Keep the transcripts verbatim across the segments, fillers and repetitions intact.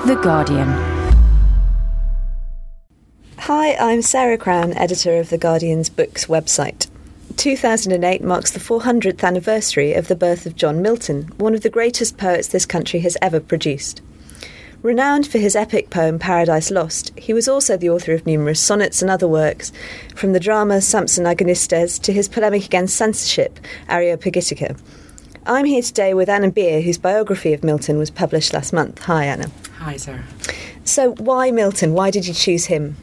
The Guardian. Hi, I'm Sarah Crown, editor of The Guardian's Books website. two thousand eight marks the four hundredth anniversary of the birth of John Milton, one of the greatest poets this country has ever produced. Renowned for his epic poem Paradise Lost, he was also the author of numerous sonnets and other works, from the drama Samson Agonistes to his polemic against censorship, Areopagitica. I'm here today with Anna Beer, whose biography of Milton was published last month. Hi, Anna. Hi, Sarah. So why Milton? Why did you choose him?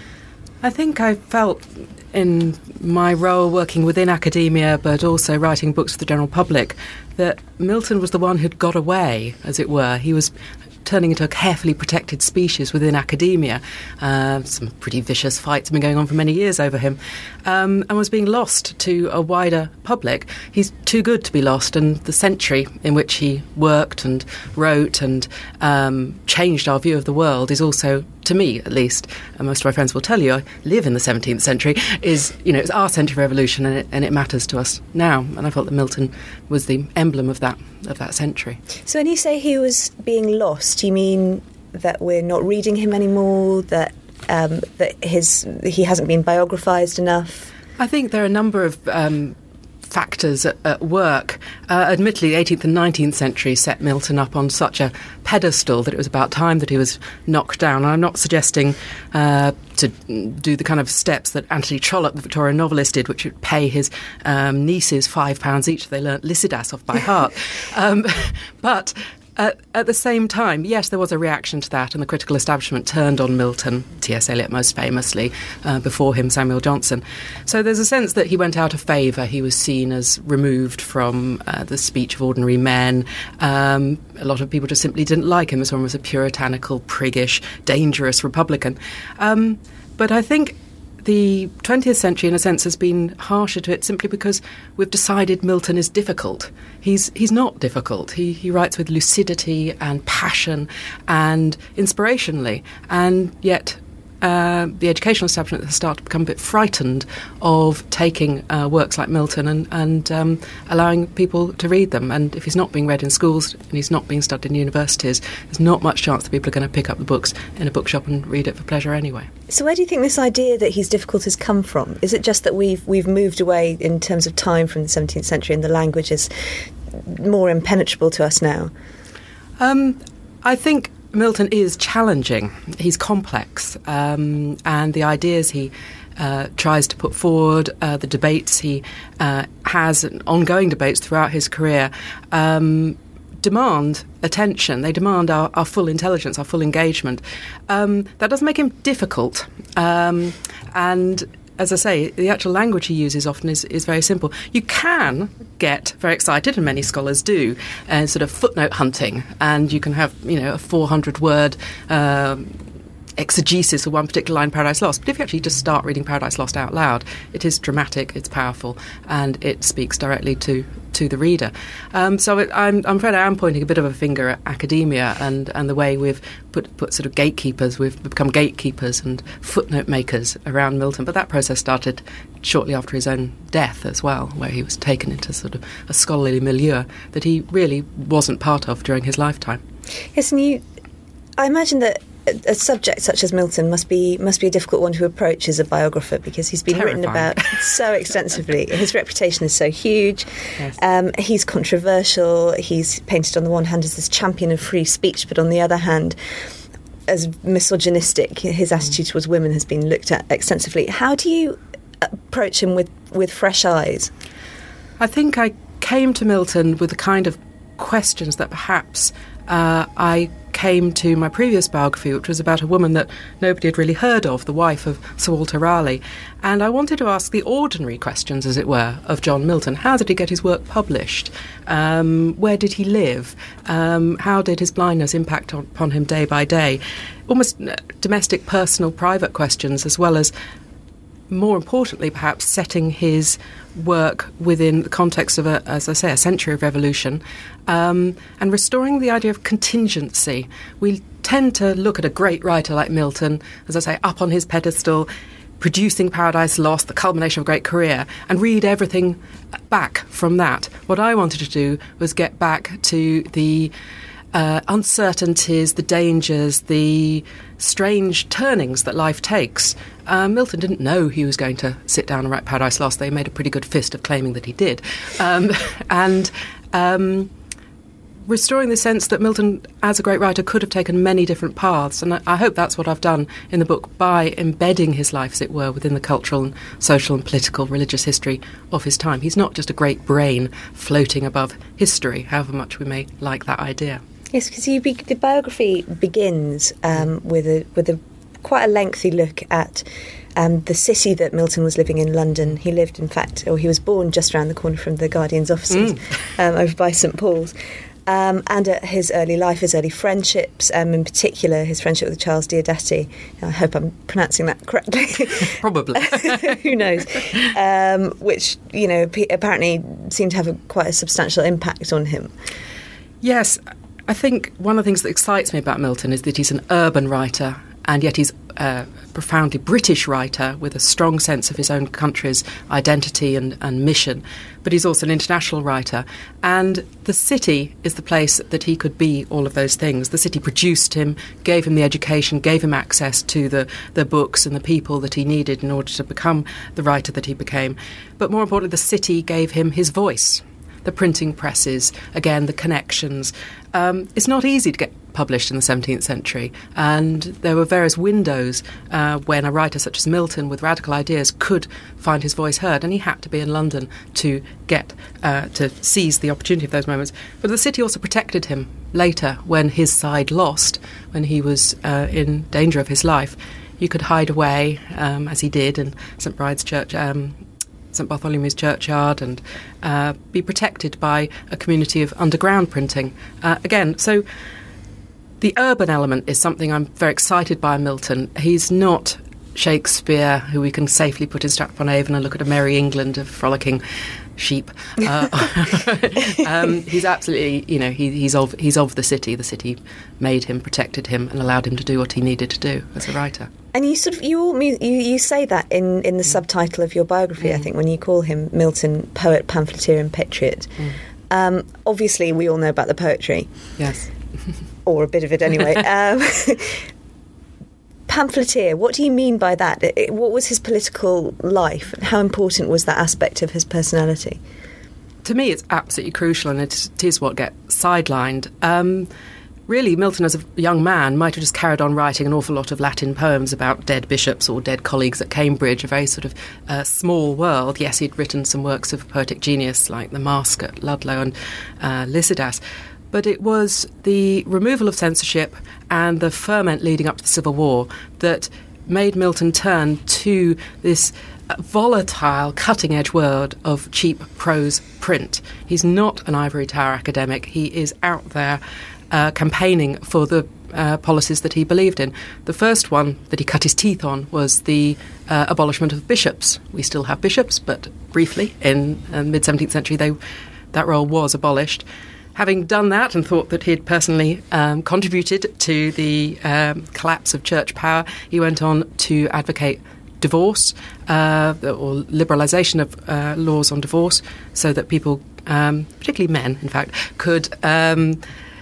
I think I felt in my role working within academia but also writing books for the general public that Milton was the one who'd got away, as it were. He was turning into a carefully protected species within academia. Uh, some pretty vicious fights have been going on for many years over him, um, and was being lost to a wider public. He's too good to be lost, and the century in which he worked and wrote and um, changed our view of the world is also, to me at least, and most of my friends will tell you, I live in the seventeenth century, is, you know, it's our century of revolution, and it, and it matters to us now. And I felt that Milton was the emblem of that of that century. So when you say he was being lost, do you mean that we're not reading him anymore, that um, that his he hasn't been biographised enough? I think there are a number of um, factors at, at work. Uh, admittedly, the eighteenth and nineteenth century set Milton up on such a pedestal that it was about time that he was knocked down. And I'm not suggesting uh, to do the kind of steps that Anthony Trollope, the Victorian novelist, did, which would pay his um, nieces five pounds each if they learnt Lycidas off by heart. um, but At, at the same time, yes, there was a reaction to that, and the critical establishment turned on Milton, T S Eliot most famously, uh, before him Samuel Johnson. So there's a sense that he went out of favour. He was seen as removed from uh, the speech of ordinary men. Um, a lot of people just simply didn't like him as one was a puritanical, priggish, dangerous Republican. Um, but I think the twentieth century, in a sense, has been harsher to it simply because we've decided Milton is difficult. He's he's not difficult. He he writes with lucidity and passion and inspirationally, and yet uh, the educational establishment has started to become a bit frightened of taking uh, works like Milton and, and um, allowing people to read them. And if he's not being read in schools and he's not being studied in universities, there's not much chance that people are going to pick up the books in a bookshop and read it for pleasure anyway. So where do you think this idea that he's difficult has come from? Is it just that we've we've moved away in terms of time from the seventeenth century and the language is more impenetrable to us now? Um, I think Milton is challenging. He's complex, um, and the ideas he uh, tries to put forward, uh, the debates he uh, has, ongoing debates throughout his career, um, demand attention. They demand our, our full intelligence, our full engagement. Um, that doesn't make him difficult. Um, and as I say, the actual language he uses often is, is very simple. You can get very excited, and many scholars do, uh, sort of footnote hunting, and you can have, you know, a four hundred word um, exegesis of one particular line, Paradise Lost. But if you actually just start reading Paradise Lost out loud, it is dramatic, it's powerful, and it speaks directly to to the reader. Um, so it, I'm, I'm afraid I am pointing a bit of a finger at academia and, and the way we've put, put sort of gatekeepers, we've become gatekeepers and footnote makers around Milton. But that process started shortly after his own death as well, where he was taken into sort of a scholarly milieu that he really wasn't part of during his lifetime. Yes, and you, I imagine that a subject such as Milton must be must be a difficult one to approach as a biographer, because he's been Terrifying. written about so extensively. His reputation is so huge. Yes. Um, he's controversial. He's painted on the one hand as this champion of free speech, but on the other hand as misogynistic. His attitude towards women has been looked at extensively. How do you approach him with, with fresh eyes? I think I came to Milton with the kind of questions that perhaps uh, I came to my previous biography, which was about a woman that nobody had really heard of, the wife of Sir Walter Raleigh. And I wanted to ask the ordinary questions, as it were, of John Milton. How did he get his work published? Um, where did he live? Um, how did his blindness impact on, upon him day by day? Almost domestic, personal, private questions, as well as, more importantly, perhaps, setting his work within the context of, a, as I say, a century of revolution, um, and restoring the idea of contingency. We tend to look at a great writer like Milton, as I say, up on his pedestal, producing Paradise Lost, the culmination of a great career, and read everything back from that. What I wanted to do was get back to the uh, uncertainties, the dangers, the strange turnings that life takes. Uh, Milton didn't know he was going to sit down and write Paradise Lost. They made a pretty good fist of claiming that he did. Um, and um, restoring the sense that Milton, as a great writer, could have taken many different paths. And I, I hope that's what I've done in the book by embedding his life, as it were, within the cultural and social and political, religious history of his time. He's not just a great brain floating above history, however much we may like that idea. Yes, because be- the biography begins um, with a with a quite a lengthy look at um, the city that Milton was living in, London. He lived, in fact, or he was born just around the corner from the Guardian's offices, mm. um, over by St Paul's. Um, and at his early life, his early friendships, um, in particular his friendship with Charles Diodati. I hope I'm pronouncing that correctly. Probably. Who knows? Um, which, you know, p- apparently seemed to have a, quite a substantial impact on him. Yes, I think one of the things that excites me about Milton is that he's an urban writer, and yet he's a profoundly British writer with a strong sense of his own country's identity and, and mission. But he's also an international writer. And the city is the place that he could be all of those things. The city produced him, gave him the education, gave him access to the, the books and the people that he needed in order to become the writer that he became. But more importantly, the city gave him his voice. The printing presses, again, the connections. Um, it's not easy to get published in the seventeenth century, and there were various windows uh, when a writer such as Milton with radical ideas could find his voice heard, and he had to be in London to get uh, to seize the opportunity of those moments. But the city also protected him later when his side lost, when he was uh, in danger of his life. You could hide away, um, as he did in St Bride's Church, um, St Bartholomew's Churchyard, and uh, be protected by a community of underground printing. Uh, again, so the urban element is something I'm very excited by in Milton. He's not Shakespeare, who we can safely put in Stratford-upon-Avon and look at a merry England of frolicking sheep. Uh, um, he's absolutely, you know, he, he's of he's of the city. The city made him, protected him, and allowed him to do what he needed to do as a writer. And you sort of you all you, you say that in, in the mm. subtitle of your biography, mm. I think, when you call him Milton, poet, pamphleteer, and patriot. Mm. Um, obviously, we all know about the poetry. Yes. Or a bit of it anyway. um, pamphleteer, what do you mean by that? What was his political life? How important was that aspect of his personality? To me, it's absolutely crucial, and it is what gets sidelined. Um, really, Milton, as a young man, might have just carried on writing an awful lot of Latin poems about dead bishops or dead colleagues at Cambridge, a very sort of uh, small world. Yes, he'd written some works of poetic genius like The Masque at Ludlow and uh, Lycidas. But it was the removal of censorship and the ferment leading up to the Civil War that made Milton turn to this volatile, cutting-edge world of cheap prose print. He's not an ivory tower academic. He is out there uh, campaigning for the uh, policies that he believed in. The first one that he cut his teeth on was the uh, abolishment of bishops. We still have bishops, but briefly, in the uh, mid-seventeenth century, they, that role was abolished. Having done that and thought that he had personally um, contributed to the um, collapse of church power, he went on to advocate divorce uh, or liberalisation of uh, laws on divorce so that people, um, particularly men, in fact, could um,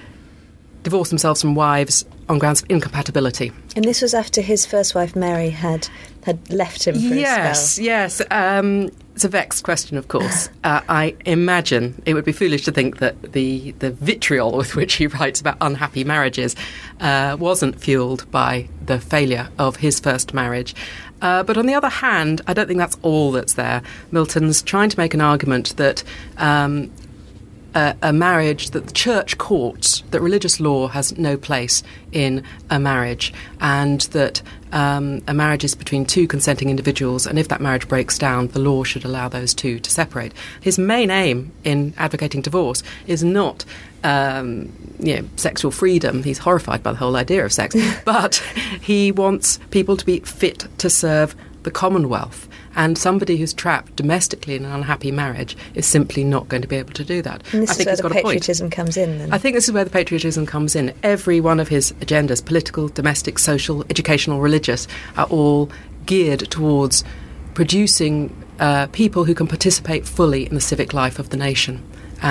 divorce themselves from wives on grounds of incompatibility. And this was after his first wife, Mary, had had left him for yes, a spell. Yes, um, it's a vexed question, of course. uh, I imagine it would be foolish to think that the, the vitriol with which he writes about unhappy marriages uh, wasn't fuelled by the failure of his first marriage. Uh, but on the other hand, I don't think that's all that's there. Milton's trying to make an argument that um, a, a marriage, that the church courts, that religious law has no place in a marriage, and that um, a marriage is between two consenting individuals, and if that marriage breaks down, the law should allow those two to separate. His main aim in advocating divorce is not Um, you know, sexual freedom. He's horrified by the whole idea of sex, but he wants people to be fit to serve the Commonwealth. And somebody who's trapped domestically in an unhappy marriage is simply not going to be able to do that. And this I think is he's where got the a point. patriotism comes in, then. I think this is where the patriotism comes in. Every one of his agendas, political, domestic, social, educational, religious, are all geared towards producing uh, people who can participate fully in the civic life of the nation. And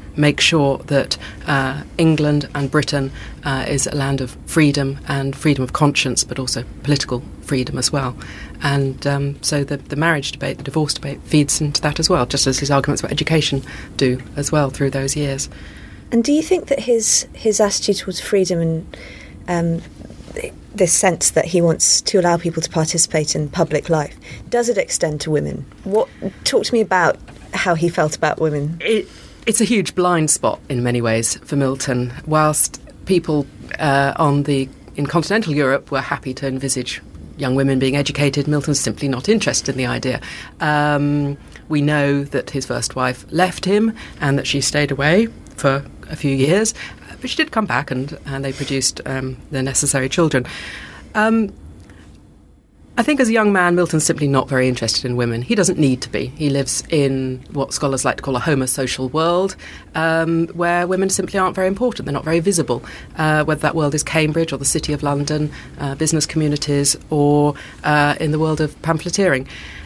make sure that uh, England and Britain uh, is a land of freedom and freedom of conscience, but also political freedom as well. And um, so the, the marriage debate, the divorce debate feeds into that as well, just as his arguments about education do as well through those years. And do you think that his his attitude towards freedom and um, this sense that he wants to allow people to participate in public life, does it extend to women? What talk to me about how he felt about women. It, it's a huge blind spot in many ways for Milton. Whilst people uh, on the in continental Europe were happy to envisage young women being educated, Milton's simply not interested in the idea. Um, we know that his first wife left him and that she stayed away for a few years, but she did come back, and, and they produced um, the necessary children. Um, I think as a young man, Milton's simply not very interested in women. He doesn't need to be. He lives in what scholars like to call a homosocial world, um, where women simply aren't very important. They're not very visible, uh, whether that world is Cambridge or the City of London, uh, business communities, or uh, in the world of pamphleteering.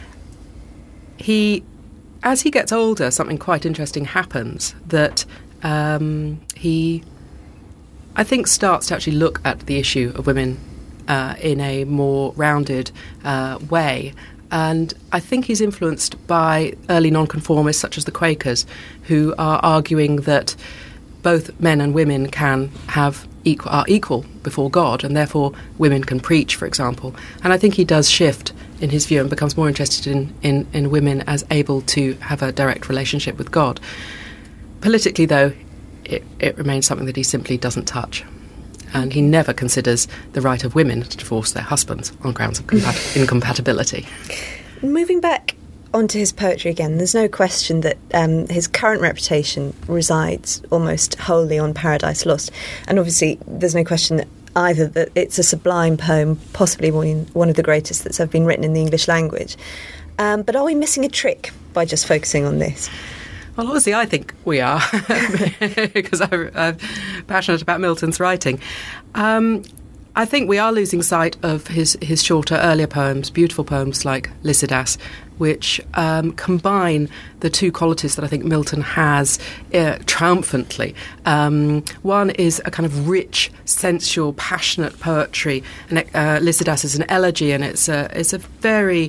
He, as he gets older, something quite interesting happens, that um, he, I think, starts to actually look at the issue of women Uh, in a more rounded uh, way. And I think he's influenced by early nonconformists such as the Quakers, who are arguing that both men and women can have equal, are equal before God, and therefore women can preach, for example. And I think he does shift in his view and becomes more interested in, in, in women as able to have a direct relationship with God. Politically, though, it, it remains something that he simply doesn't touch. And he never considers the right of women to divorce their husbands on grounds of compat- incompatibility. Moving back onto his poetry again, there's no question that um, his current reputation resides almost wholly on Paradise Lost. And obviously there's no question that either that it's a sublime poem, possibly one, one of the greatest that's ever been written in the English language. Um, but are we missing a trick by just focusing on this? Well, obviously, I think we are, because I'm, I'm passionate about Milton's writing. Um, I think we are losing sight of his, his shorter, earlier poems, beautiful poems like Lycidas, which um, combine the two qualities that I think Milton has uh, triumphantly. Um, one is a kind of rich, sensual, passionate poetry, and uh, Lycidas is an elegy, and it's a, it's a very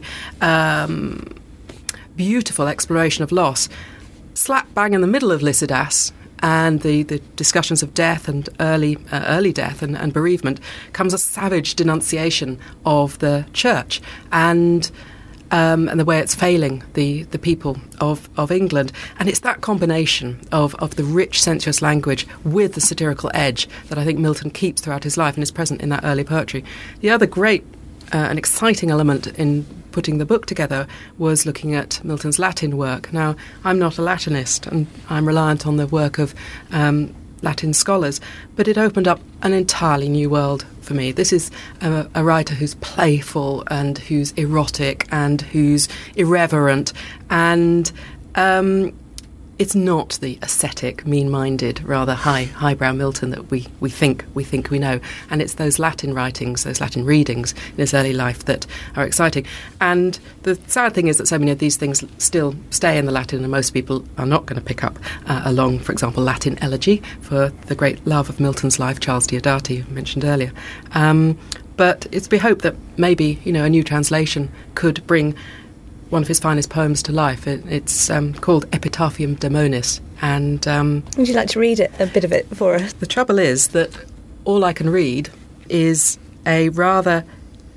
um, beautiful exploration of loss. Slap bang in the middle of Lycidas and the, the discussions of death and early uh, early death and, and bereavement comes a savage denunciation of the church and um, and the way it's failing the, the people of, of England. And it's that combination of, of the rich, sensuous language with the satirical edge that I think Milton keeps throughout his life and is present in that early poetry. The other great uh, and exciting element in putting the book together was looking at Milton's Latin work. Now, I'm not a Latinist, and I'm reliant on the work of um, Latin scholars, but it opened up an entirely new world for me. This is a, a writer who's playful and who's erotic and who's irreverent, and um, it's not the ascetic, mean-minded, rather high, highbrow Milton that we, we think we think we know. And it's those Latin writings, those Latin readings in his early life that are exciting. And the sad thing is that so many of these things still stay in the Latin, and most people are not going to pick up uh, a long, for example, Latin elegy for the great love of Milton's life, Charles Diodati, who I mentioned earlier. Um, but it's to be hoped that maybe, you know, a new translation could bring one of his finest poems to life. It, it's um, called Epitaphium Damonis. And um, would you like to read it, a bit of it for us? The trouble is that all I can read is a rather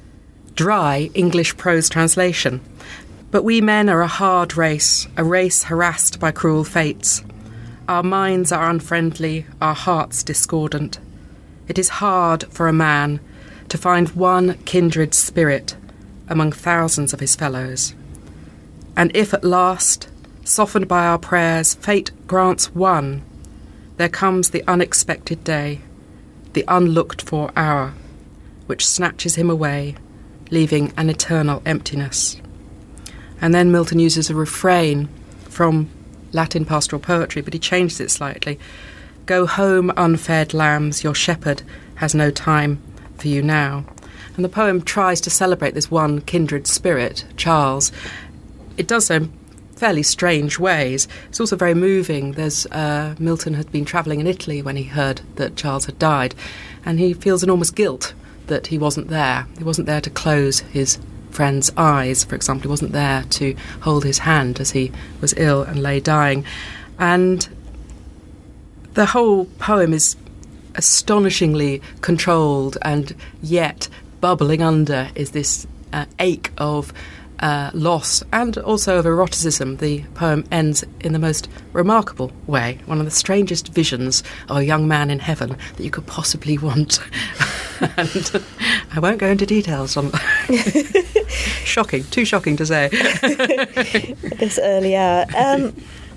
dry English prose translation. But we men are a hard race, a race harassed by cruel fates. Our minds are unfriendly, our hearts discordant. It is hard for a man to find one kindred spirit among thousands of his fellows. And if at last, softened by our prayers, fate grants one, there comes the unexpected day, the unlooked-for hour, which snatches him away, leaving an eternal emptiness. And then Milton uses a refrain from Latin pastoral poetry, but he changes it slightly. Go home, unfed lambs, your shepherd has no time for you now. And the poem tries to celebrate this one kindred spirit, Charles. It does so fairly strange ways. It's also very moving. There's uh, Milton had been travelling in Italy when he heard that Charles had died, and he feels enormous guilt that he wasn't there. He wasn't there to close his friend's eyes, for example. He wasn't there to hold his hand as he was ill and lay dying. And the whole poem is astonishingly controlled, and yet bubbling under is this uh, ache of Uh, loss and also of eroticism. The poem ends in the most remarkable way, one of the strangest visions of a young man in heaven that you could possibly want. And uh, I won't go into details on shocking, too shocking to say. At this early hour. Um,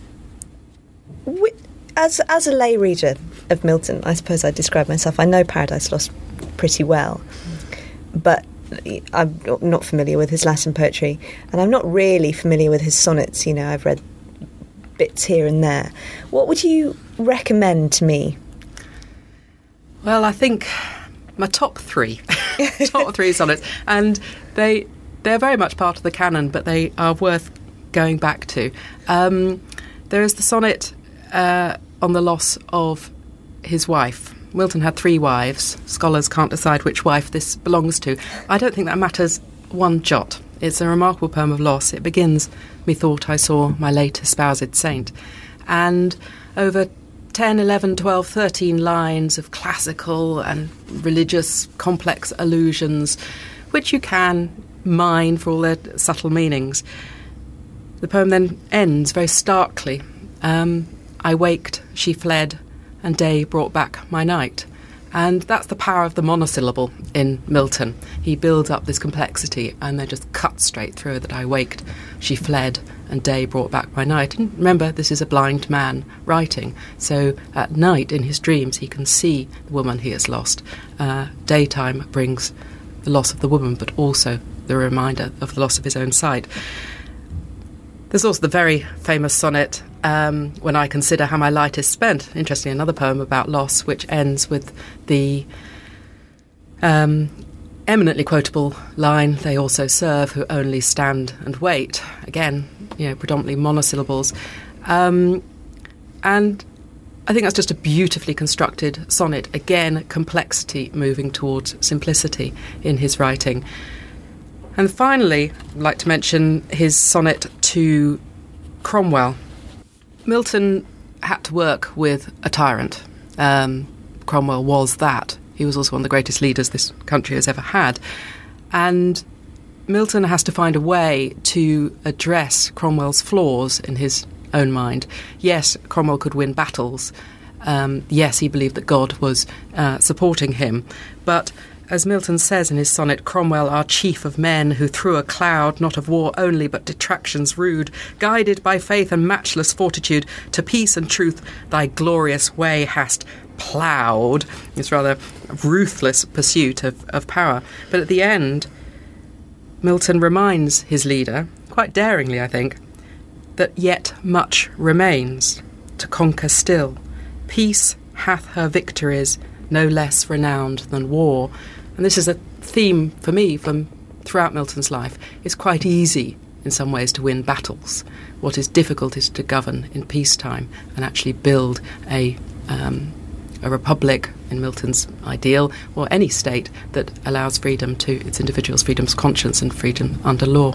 as, as a lay reader of Milton, I suppose I'd describe myself. I know Paradise Lost pretty well, but I'm not familiar with his Latin poetry, and I'm not really familiar with his sonnets. You know, I've read bits here and there. What would you recommend to me? Well, I think my top three, top three sonnets, and they they're very much part of the canon, but they are worth going back to. Um, there is the sonnet uh, on the loss of his wife. Milton had three wives. Scholars can't decide which wife this belongs to. I don't think that matters one jot. It's a remarkable poem of loss. It begins, "Methought I saw my late espoused saint." And over ten, eleven, twelve, thirteen lines of classical and religious complex allusions, which you can mine for all their subtle meanings. The poem then ends very starkly. Um, I waked, she fled, and day brought back my night. And that's the power of the monosyllable in Milton. He builds up this complexity and then just cuts straight through that I waked, she fled, and day brought back my night. And remember, this is a blind man writing, so at night in his dreams he can see the woman he has lost. Uh, daytime brings the loss of the woman, but also the reminder of the loss of his own sight. There's also the very famous sonnet, um, "When I consider how my light is spent." Interestingly, another poem about loss, which ends with the um, eminently quotable line, "They also serve who only stand and wait." Again, you know, predominantly monosyllables. Um, and I think that's just a beautifully constructed sonnet. Again, complexity moving towards simplicity in his writing. And finally, I'd like to mention his sonnet to Cromwell. Milton had to work with a tyrant. Um, Cromwell was that. He was also one of the greatest leaders this country has ever had. And Milton has to find a way to address Cromwell's flaws in his own mind. Yes, Cromwell could win battles. Um, yes, he believed that God was uh, supporting him. But as Milton says in his sonnet, "Cromwell, our chief of men, who through a cloud, not of war only, but detractions rude, guided by faith and matchless fortitude, to peace and truth thy glorious way hast ploughed." It's rather ruthless pursuit of, of power. But at the end, Milton reminds his leader, quite daringly I think, that yet much remains to conquer still. Peace hath her victories, no less renowned than war. And this is a theme for me from throughout Milton's life. It's quite easy in some ways to win battles. What is difficult is to govern in peacetime and actually build a um, a republic in Milton's ideal, or any state that allows freedom to its individuals, freedom of conscience and freedom under law.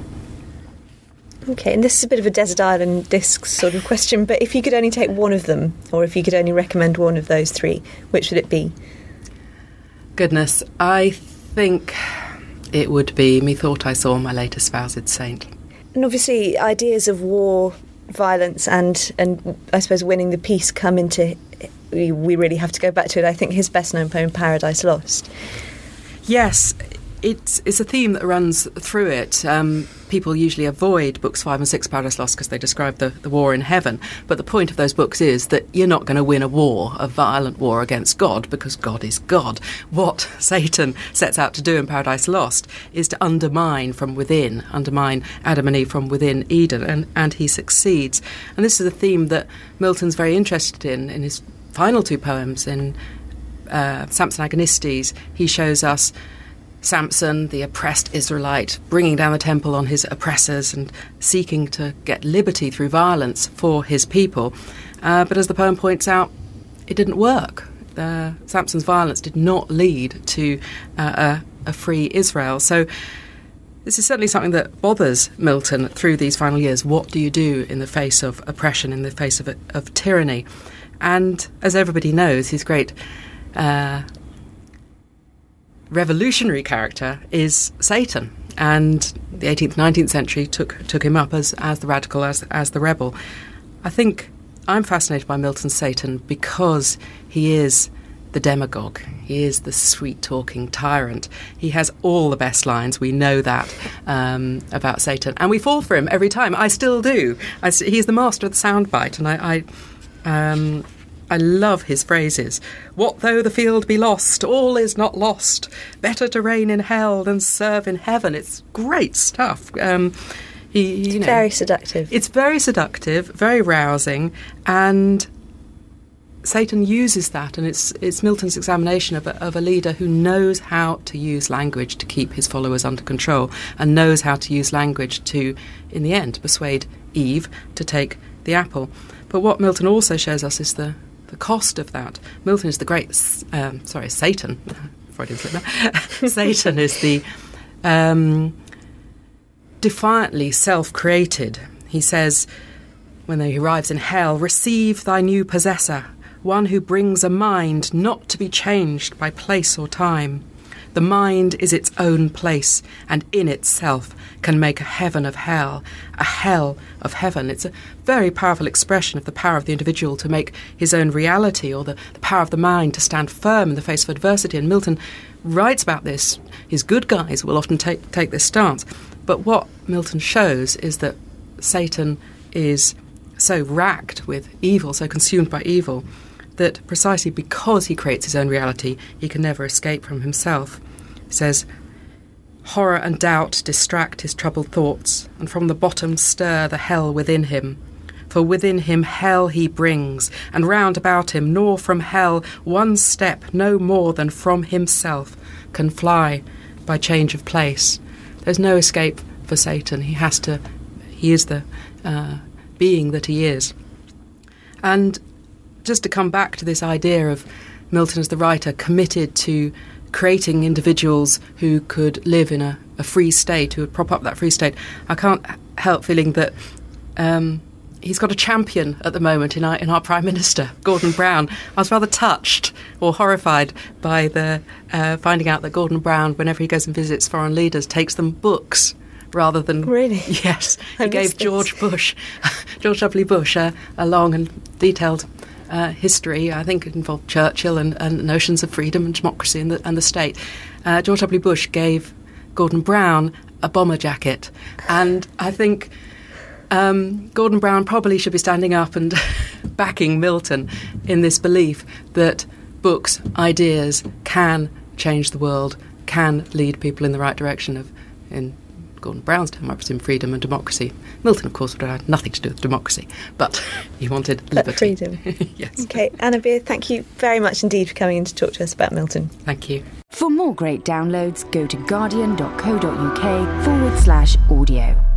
Okay, and this is a bit of a desert island disc sort of question, but if you could only take one of them, or if you could only recommend one of those three, which would it be? Goodness, I think it would be "Methought I saw my late espoused saint." And obviously ideas of war, violence and, and I suppose winning the peace come into, we, we really have to go back to it. I think his best known poem, Paradise Lost. Yes, it's, it's a theme that runs through it. Um, people usually avoid books five and six, Paradise Lost, because they describe the, the war in heaven. But the point of those books is that you're not going to win a war, a violent war against God, because God is God. What Satan sets out to do in Paradise Lost is to undermine from within, undermine Adam and Eve from within Eden, and, and he succeeds. And this is a theme that Milton's very interested in, in his final two poems. In uh, Samson Agonistes, he shows us Samson, the oppressed Israelite, bringing down the temple on his oppressors and seeking to get liberty through violence for his people. Uh, but as the poem points out, it didn't work. Uh, Samson's violence did not lead to uh, a, a free Israel. So this is certainly something that bothers Milton through these final years. What do you do in the face of oppression, in the face of, of tyranny? And as everybody knows, his great uh, revolutionary character is Satan. And the eighteenth, nineteenth century took took him up as, as the radical, as, as the rebel. I think I'm fascinated by Milton's Satan because he is the demagogue. He is the sweet-talking tyrant. He has all the best lines. We know that um, about Satan. And we fall for him every time. I still do. I, he's the master of the soundbite, and I... I um, I love his phrases. What though the field be lost? All is not lost. Better to reign in hell than serve in heaven. It's great stuff. Um, he, you it's know, very seductive. It's very seductive, very rousing, and Satan uses that, and it's it's Milton's examination of a, of a leader who knows how to use language to keep his followers under control, and knows how to use language to, in the end, persuade Eve to take the apple. But what Milton also shows us is the the cost of that. Milton is the great, um, sorry, Satan, Freudian slip there. Satan is the um, defiantly self-created. He says, when he arrives in hell, receive thy new possessor, one who brings a mind not to be changed by place or time. The mind is its own place, and in itself can make a heaven of hell, a hell of heaven. It's a very powerful expression of the power of the individual to make his own reality, or the, the power of the mind to stand firm in the face of adversity. And Milton writes about this. His good guys will often take, take this stance. But what Milton shows is that Satan is so racked with evil, so consumed by evil, that precisely because he creates his own reality, he can never escape from himself. He says, horror and doubt distract his troubled thoughts, and from the bottom stir the hell within him. For within him hell he brings, and round about him, nor from hell one step no more than from himself can fly by change of place. There's no escape for Satan. He has to, he is the uh, being that he is. And just to come back to this idea of Milton as the writer committed to creating individuals who could live in a, a free state, who would prop up that free state, I can't help feeling that um, he's got a champion at the moment in our, in our Prime Minister, Gordon Brown. I was rather touched or horrified by the uh, finding out that Gordon Brown, whenever he goes and visits foreign leaders, takes them books rather than... Really? Yes. I He gave this. George Bush, George W. Bush, uh, a long and detailed Uh, history. I think it involved Churchill and, and notions of freedom and democracy and the, and the state. Uh, George W. Bush gave Gordon Brown a bomber jacket, and I think um, Gordon Brown probably should be standing up and backing Milton in this belief that books, ideas can change the world, can lead people in the right direction of, in Gordon Brown's time, I presume, freedom and democracy. Milton, of course, would have had nothing to do with democracy, but he wanted liberty. But freedom. Yes. Okay, Anna Beer, thank you very much indeed for coming in to talk to us about Milton. Thank you. For more great downloads, go to guardian.co.uk forward slash audio.